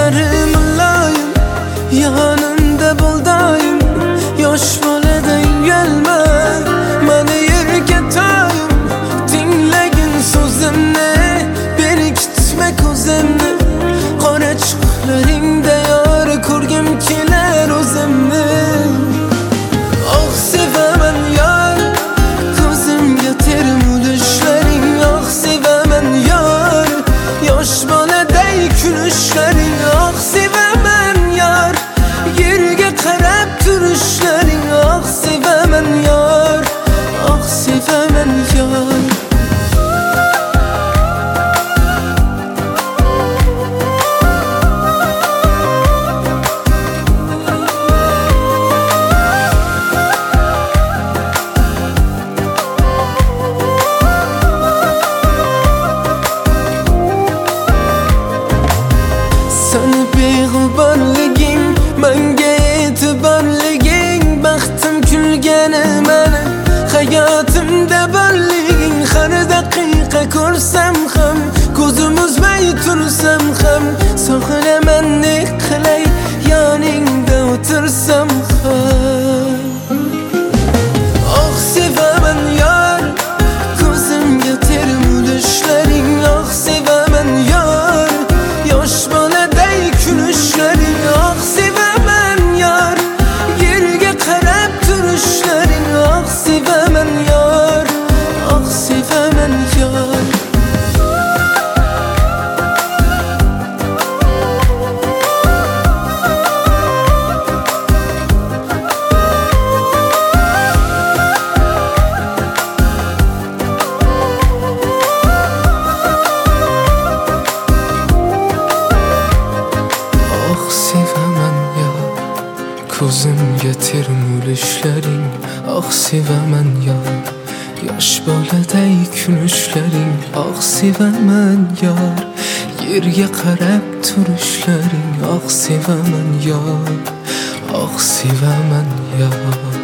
ko'zlari muloyim, yonimda bo'l doim. Yosh boladay uyalma, meni yerga toyim. Tinglagin so'zimni, berkitma ko'zimni. Qora chiqlaringda yor ko'rgim kelar o'zimni. Oh sevaman yor, ko'zimga termulishlaring. Oh sevaman yor, yosh boladay kulishlaring. Oh sevaman yor, yerga qarab turishlaring. Oh sevaman yor, oh sevaman yor. Seni beg'uborliging, menga e'tiborliging. Baxtim kulgani meni, hayotimda borliging. Har daqiqa ko'rsam ham, ko'zim uzmay tursam ham, sog'inaman ne qilay, yoningda o'tirsam ham. Oh sevaman yor, ko'zimga termulishlaring. Oh sevaman yor, yosh boladay kulishlaring. Oh sevaman yor, yerga qarab turishlaring. Oh sevaman yor, oh sevaman yor. Oh sevaman yor, ko'zimga termulishlaring. Oh sevaman yor, yosh boladay kulishlaring. Oh sevaman yor, yerga qarab turishlaring. Oh sevaman yor, oh sevaman yor.